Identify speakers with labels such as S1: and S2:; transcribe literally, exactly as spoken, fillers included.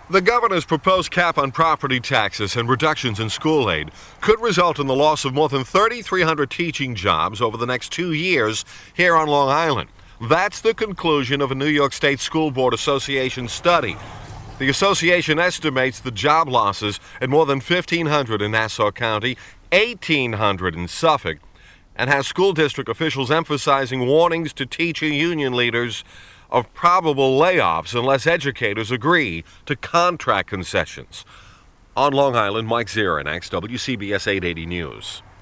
S1: The governor's proposed cap on property taxes and reductions in school aid could result in the loss of more than three thousand three hundred teaching jobs over the next two years here on Long Island. That's the conclusion of a New York State School Board Association study. The association estimates the job losses at more than fifteen hundred in Nassau County, eighteen hundred in Suffolk, and has school district officials emphasizing warnings to teacher union leaders of probable layoffs unless educators agree to contract concessions. On Long Island, Mike Zirinax, W C B S eight eighty News.